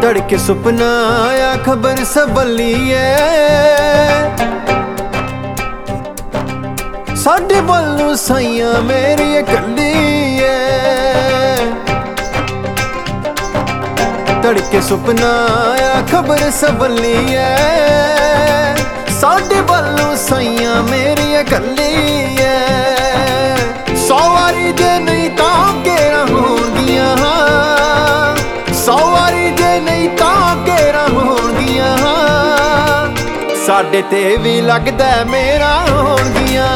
तड़के सुपना आया खबर सबली है साडे बल्लू साइयां मेरी कली है। तड़के सुपना आया खबर सबली है साडे बल्लू साइयां मेरी कली है। 100 वारी जे नहीं तां केरा होंगियां 100 वारी जे नहीं तां केरा होंगियां साडे ते भी लगदा मेरा होंगियां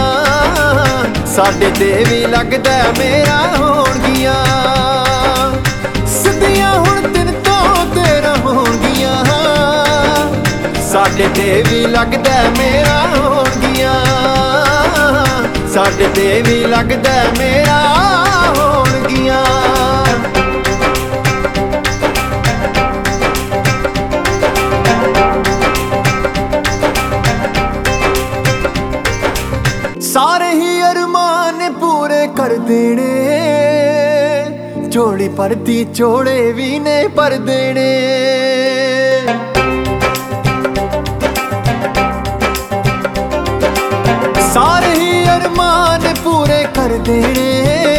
साडे ते भी लगदा मेरा होंगियां। सिद्धियां हुण दिन तो तेरा होंगियां साडे ते भी लगदा मेरा होंगियां साडे ते भी लगदा मेरा होंगियां। सारे ही अरमान पूरे कर देने झोली भरती चोड़े भी ने भर देने। सारे ही अरमान पूरे कर देने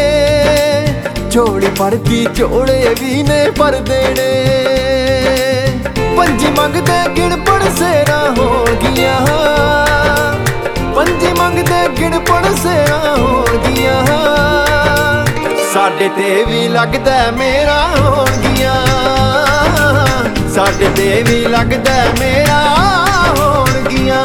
झोली भरती चोड़े भी ने भर देने। पंजी मंगदे गिणपड़ सेरा हो गया पंजी मंगदे गिणपड़ सेरा हो गया साडे ते भी लगदा मेरा होंगियां साडे ते भी लगदा मेरा होंगियां।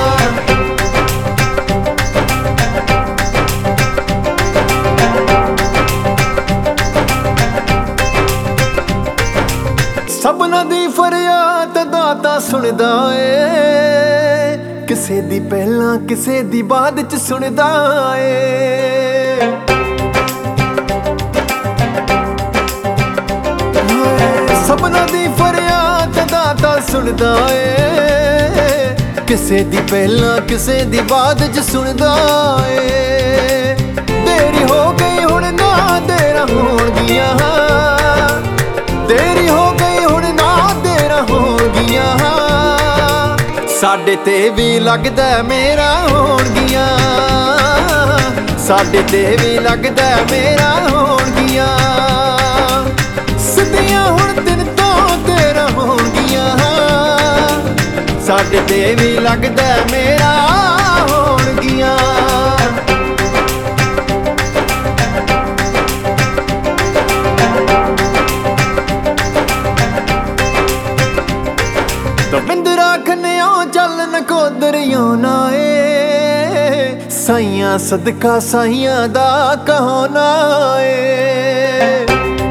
सबना दी फरियाद दाता सुनदा ए किसे दी पहला किसे दी बाद च सुनदा ए। सबना दी फरियाद दाता सुनदा ए किसे दी पहला किसे दी बाद च सुनदा ए। देरी हो गई हुण ना देरा होंगियां देरी हो गई हुण ना देरा होंगियां साडे ते भी लगदा मेरा होंगियां साडे ते भी लगदा मेरा होंगियां। सिद्धियां हुण दिन तो तेरा होंगियां साडे ते भी लगदा मेरा होंगियां। दविंदरा खन्या चल नकोदरियों ना ए साइयां सदका साइयां दा कहो ना ए।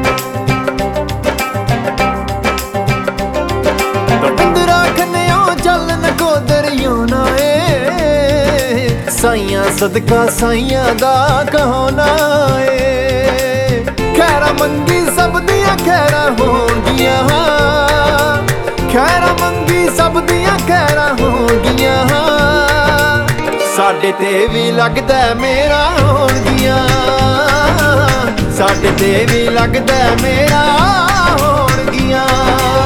दविंदरा खन्या चल नकोदरियों ना ए साइयां सदका साइयां दा कहो ना ए। खैरा मंगी सब दियां खैरा होंगियां खैरा मंगी सब दियां खैरा होंगियां साडे ते भी लगदा मेरा होंगियां साडे ते भी लगदा मेरा होंगियां।